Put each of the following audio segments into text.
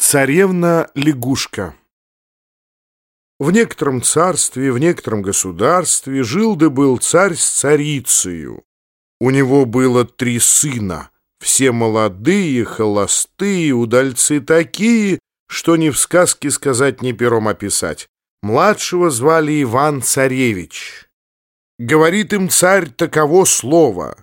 Царевна-лягушка. В некотором царстве, в некотором государстве жил да был царь с царицею. У него было 3 сына, все молодые, холостые, удальцы такие, что ни в сказке сказать, ни пером описать. Младшего звали Иван-царевич. Говорит им царь таково слово: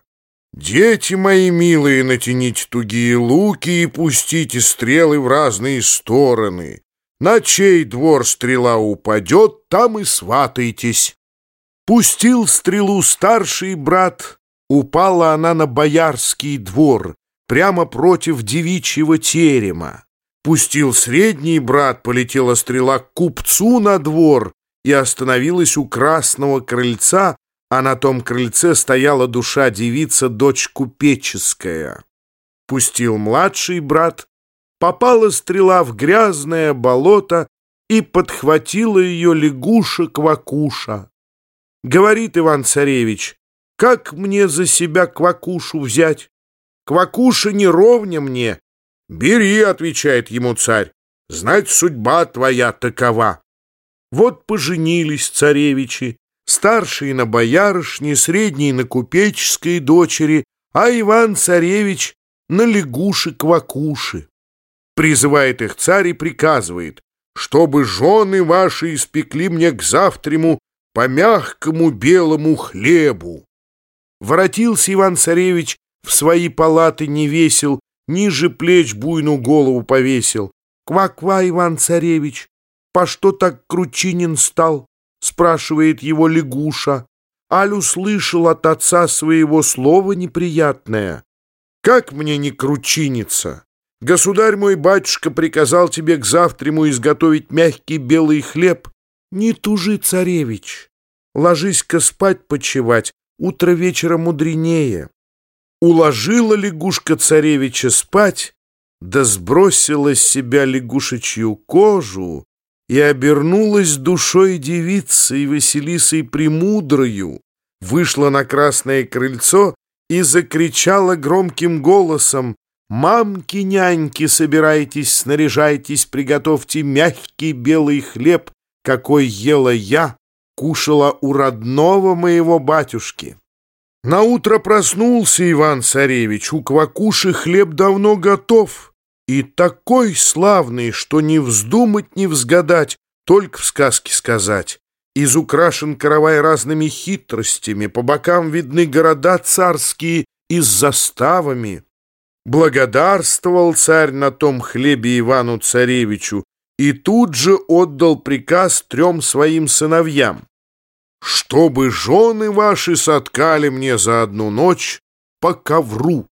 «Дети мои милые, натяните тугие луки и пустите стрелы в разные стороны. На чей двор стрела упадет, там и сватайтесь». Пустил стрелу старший брат, упала она на боярский двор, прямо против девичьего терема. Пустил средний брат, полетела стрела к купцу на двор и остановилась у красного крыльца, а на том крыльце стояла душа девица, дочь купеческая. Пустил младший брат, попала стрела в грязное болото и подхватила ее лягуша-квакуша. Говорит Иван-царевич: «Как мне за себя квакушу взять? Квакуша не ровня мне». «Бери», — отвечает ему царь, — «знать, судьба твоя такова». Вот поженились царевичи. Старший на боярышне, средний на купеческой дочери, а Иван-царевич на лягуше-квакуше. Призывает их царь и приказывает: «Чтобы жены ваши испекли мне к завтраму по мягкому белому хлебу». Воротился Иван-царевич в свои палаты невесел, ниже плеч буйную голову повесил. «Ква-ква, Иван-царевич, по что так кручинин стал?» — спрашивает его лягуша. «Аль услышал от отца своего слово неприятное». «Как мне не кручиниться? Государь мой батюшка приказал тебе к завтраму изготовить мягкий белый хлеб». «Не тужи, царевич, ложись-ка спать почевать, утро вечера мудренее». Уложила лягушка царевича спать, да сбросила с себя лягушечью кожу и обернулась душой девицей Василисой Премудрою, вышла на красное крыльцо и закричала громким голосом: «Мамки-няньки, собирайтесь, снаряжайтесь, приготовьте мягкий белый хлеб, какой ела я, кушала у родного моего батюшки». Наутро проснулся Иван-царевич, у квакуши хлеб давно готов, и такой славный, что не вздумать, не взгадать, только в сказке сказать. Изукрашен каравай разными хитростями, по бокам видны города царские и с заставами. Благодарствовал царь на том хлебе Ивану-царевичу и тут же отдал приказ 3 своим сыновьям: «Чтобы жены ваши соткали мне за одну ночь по ковру».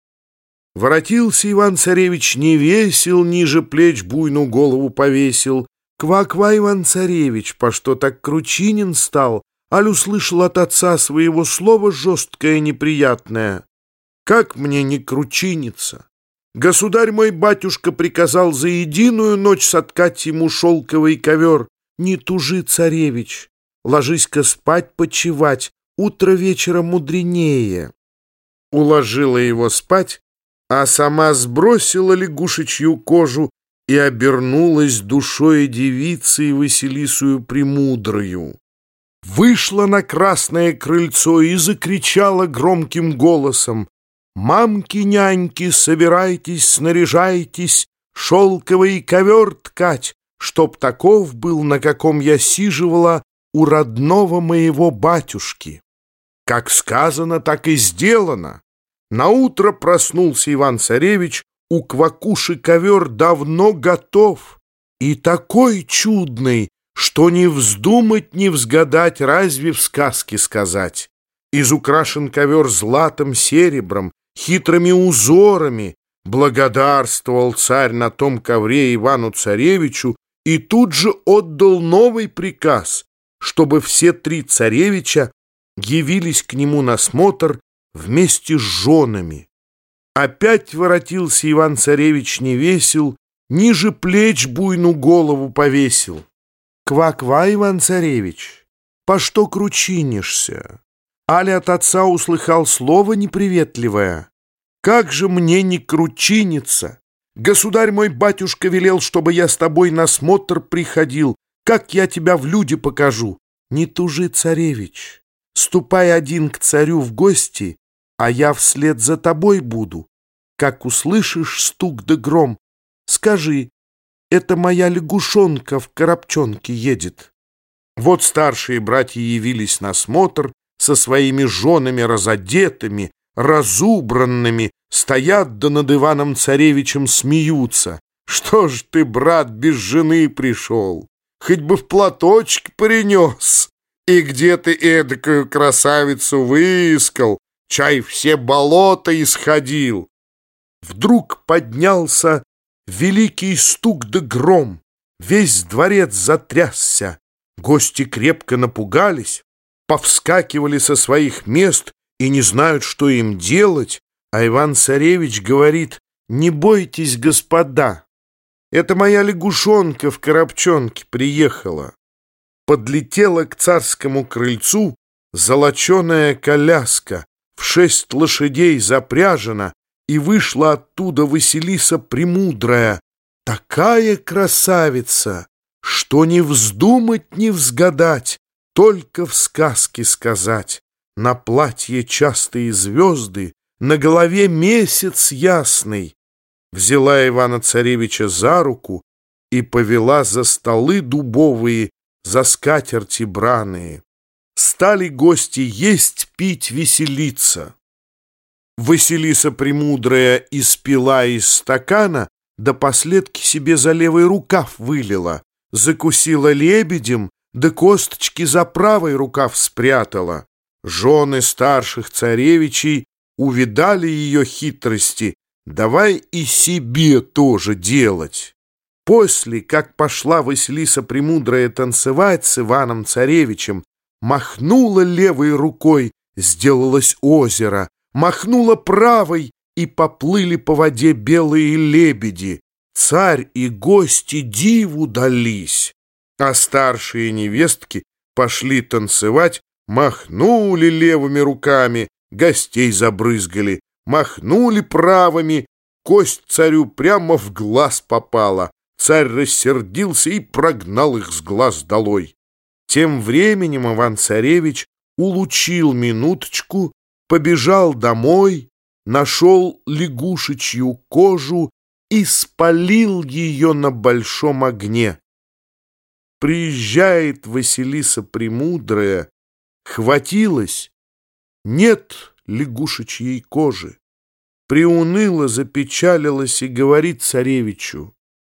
Воротился Иван-царевич невесел, ниже плеч буйную голову повесил. «Ква-ква, Иван-царевич, по что так кручинин стал? Аль услышал от отца своего слово жесткое неприятное». «Как мне не кручиниться? Государь мой батюшка приказал за единую ночь соткать ему шелковый ковер». «Не тужи, царевич, ложись-ка спать почевать, утро вечера мудренее». Уложила его спать, а сама сбросила лягушечью кожу и обернулась душой девицей Василисою Премудрою. Вышла на красное крыльцо и закричала громким голосом: «Мамки-няньки, собирайтесь, снаряжайтесь, шелковый ковер ткать, чтоб таков был, на каком я сиживала у родного моего батюшки». Как сказано, так и сделано. Наутро проснулся Иван-царевич, у квакуши ковер давно готов, и такой чудный, что не вздумать, не взгадать, разве в сказке сказать. Изукрашен ковер златом, серебром, хитрыми узорами. Благодарствовал царь на том ковре Ивану-царевичу и тут же отдал новый приказ, чтобы все 3 царевича явились к нему на смотр вместе с женами. Опять воротился Иван-царевич невесел, ниже плеч буйную голову повесил. «Ква-ква, Иван-царевич, по что кручинишься? Али от отца услыхал слово неприветливое? Как же мне не кручиниться? Государь мой батюшка велел, чтобы я с тобой на смотр приходил. Как я тебя в люди покажу? Не тужи, царевич. Ступай один к царю в гости, а я вслед за тобой буду. Как услышишь стук да гром, скажи: это моя лягушонка в коробчонке едет. Вот старшие братья явились на смотр со своими женами разодетыми, разубранными, стоят да над Иваном-царевичем смеются. Что ж ты, брат, без жены пришел? Хоть бы в платочек принес. И где ты эдакую красавицу выискал? Чай все болота исходил. Вдруг поднялся великий стук да гром. Весь дворец затрясся. Гости крепко напугались, повскакивали со своих мест и не знают, что им делать. А Иван-царевич говорит: не бойтесь, господа, это моя лягушонка в коробчонке приехала. Подлетела к царскому крыльцу золоченая коляска, в 6 лошадей запряжена, и вышла оттуда Василиса Премудрая, такая красавица, что не вздумать, не взгадать, только в сказке сказать. На платье частые звезды, на голове месяц ясный. Взяла Ивана-царевича за руку и повела за столы дубовые, за скатерти браные. Стали гости есть, пить, веселиться. Василиса Премудрая испила из стакана, да последки себе за левый рукав вылила, закусила лебедем, да косточки за правый рукав спрятала. Жены старших царевичей увидали ее хитрости, давай и себе тоже делать. После, как пошла Василиса Премудрая танцевать с Иваном-царевичем, махнула левой рукой, сделалось озеро, махнула правой, и поплыли по воде белые лебеди. Царь и гости диву дались, а старшие невестки пошли танцевать, махнули левыми руками, гостей забрызгали, махнули правыми, кость царю прямо в глаз попала. Царь рассердился и прогнал их с глаз долой. Тем временем Иван-царевич улучил минуточку, побежал домой, нашел лягушечью кожу и спалил ее на большом огне. Приезжает Василиса Премудрая, хватилась, нет лягушечьей кожи. Приуныла, запечалилась и говорит царевичу: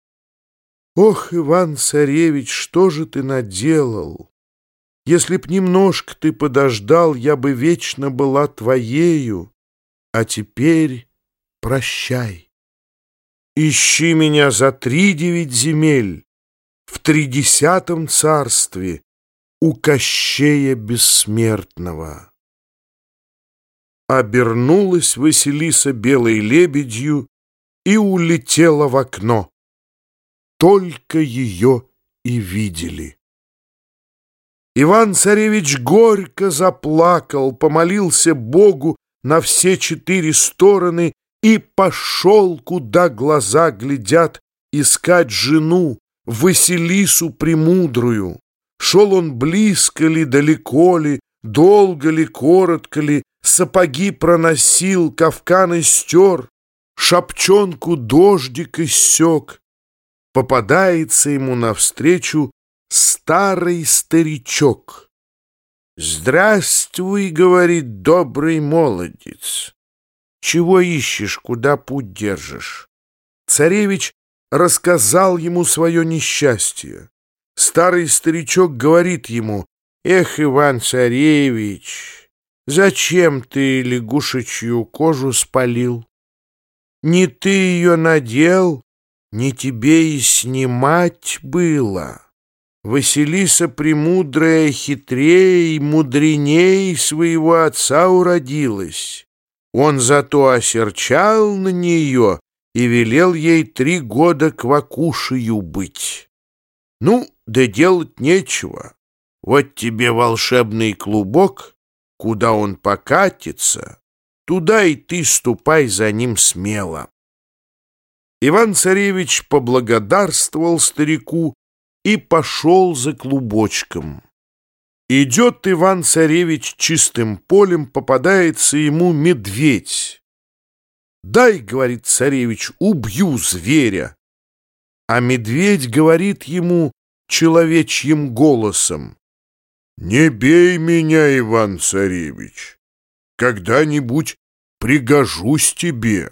«Ох, Иван-царевич, что же ты наделал? Если б немножко ты подождал, я бы вечно была твоею, а теперь прощай. Ищи меня за 3-9 земель, в 30 царстве, у Кощея Бессмертного». Обернулась Василиса белой лебедью и улетела в окно. Только ее и видели. Иван-царевич горько заплакал, помолился Богу на все 4 стороны и пошел, куда глаза глядят, искать жену, Василису Премудрую. Шел он близко ли, далеко ли, долго ли, коротко ли, сапоги проносил, кафтан истер, шапчонку дождик иссек. Попадается ему навстречу старый старичок. «Здравствуй, — говорит, — добрый молодец. Чего ищешь, куда путь держишь?» Царевич рассказал ему свое несчастье. Старый старичок говорит ему: «Эх, Иван-царевич, зачем ты лягушечью кожу спалил? Не ты ее надел, не тебе и снимать было. Василиса Премудрая хитрей, мудреней своего отца уродилась. Он зато осерчал на нее и велел ей 3 года квакушею быть. Ну, да делать нечего. Вот тебе волшебный клубок, куда он покатится, туда и ты ступай за ним смело». Иван-царевич поблагодарствовал старику и пошел за клубочком. Идет Иван-царевич чистым полем, попадается ему медведь. «Дай, — говорит царевич, — убью зверя». А медведь говорит ему человечьим голосом: «Не бей меня, Иван-царевич, когда-нибудь пригожусь тебе».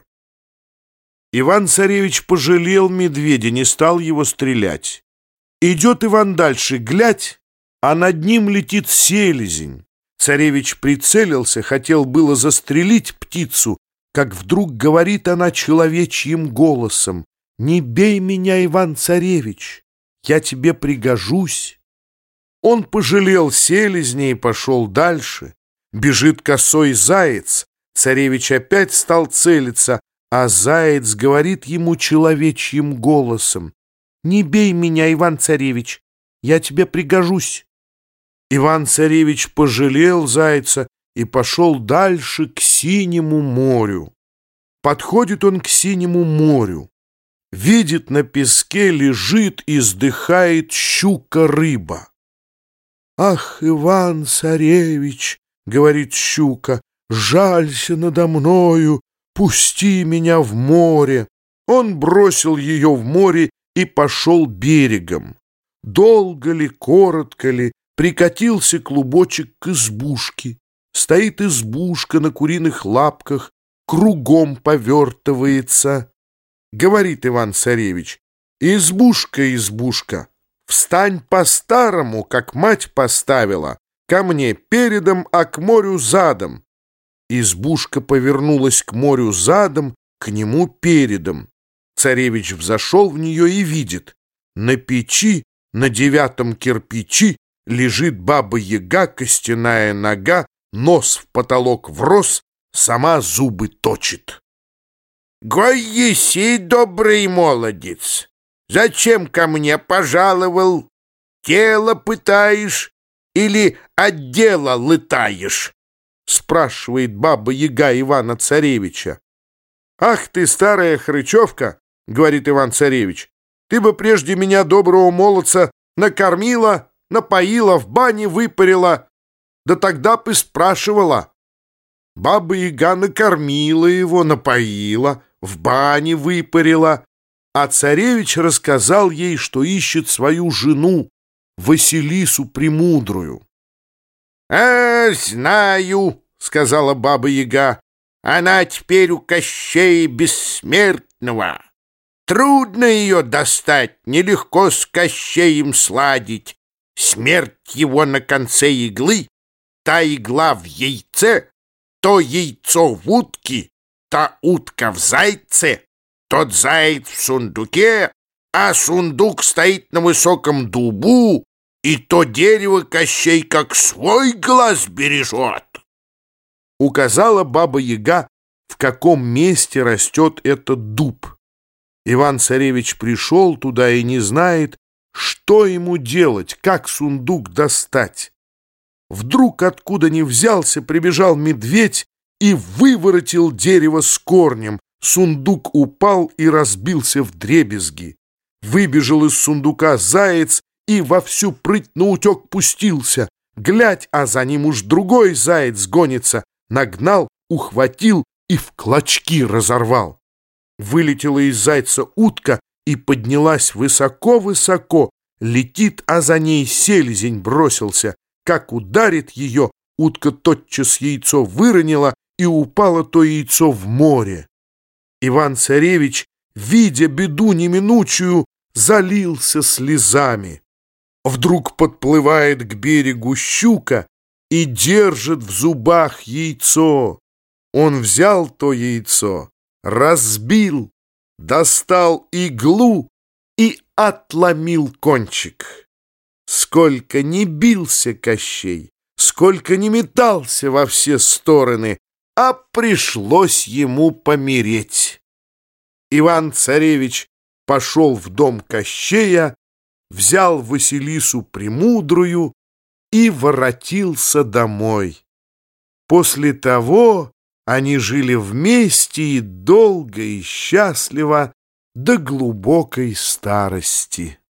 Иван-царевич пожалел медведя, не стал его стрелять. Идет Иван дальше, глядь, а над ним летит селезень. Царевич прицелился, хотел было застрелить птицу, как вдруг говорит она человечьим голосом: «Не бей меня, Иван-царевич, я тебе пригожусь». Он пожалел селезня и пошел дальше. Бежит косой заяц. Царевич опять стал целиться, а заяц говорит ему человечьим голосом: «Не бей меня, Иван-царевич, я тебе пригожусь». Иван-царевич пожалел зайца и пошел дальше к синему морю. Подходит он к синему морю. Видит, на песке лежит и издыхает щука-рыба. «Ах, Иван-царевич, — говорит щука, — жалься надо мною, пусти меня в море». Он бросил ее в море и пошел берегом. Долго ли, коротко ли, прикатился клубочек к избушке. Стоит избушка на куриных лапках, кругом повертывается. Говорит Иван-царевич: «Избушка, избушка, встань по-старому, как мать поставила, ко мне передом, а к морю задом». Избушка повернулась к морю задом, к нему передом. Царевич взошел в нее и видит: на печи, на 9-м кирпичи лежит баба-яга, костяная нога, нос в потолок врос, сама зубы точит. «Гой еси, добрый молодец! Зачем ко мне пожаловал? Тело пытаешь или от дела лытаешь?» Спрашивает баба-яга Ивана-царевича. «Ах ты, старая хрычевка, — говорит Иван-царевич, — ты бы прежде меня, доброго молодца, накормила, напоила, в бане выпарила, да тогда бы спрашивала». Баба-яга накормила его, напоила, в бане выпарила, а царевич рассказал ей, что ищет свою жену, Василису Премудрую. Знаю, — сказала баба-яга, — она теперь у Кощея Бессмертного. Трудно ее достать, нелегко с Кощеем сладить. Смерть его на конце иглы, та игла в яйце, то яйцо в утке, та утка в зайце, тот заяц в сундуке, а сундук стоит на высоком дубу, и то дерево Кощей как свой глаз бережет. Указала баба-яга, в каком месте растет этот дуб. Иван-царевич пришел туда и не знает, что ему делать, как сундук достать. Вдруг, откуда ни взялся, прибежал медведь и выворотил дерево с корнем. Сундук упал и разбился вдребезги. Выбежал из сундука заяц и во всю прыть наутек пустился. Глядь, а за ним уж другой заяц гонится. Нагнал, ухватил и в клочки разорвал. Вылетела из зайца утка и поднялась высоко-высоко. Летит, а за ней селезень бросился. Как ударит ее, утка тотчас яйцо выронила, и упало то яйцо в море. Иван-царевич, видя беду неминучую, залился слезами. Вдруг подплывает к берегу щука и держит в зубах яйцо. Он взял то яйцо, разбил, достал иглу и отломил кончик. Сколько ни бился Кощей, сколько ни метался во все стороны, а пришлось ему помереть. Иван-царевич пошел в дом Кощея, взял Василису Премудрую и воротился домой. После того они жили вместе и долго и счастливо до глубокой старости.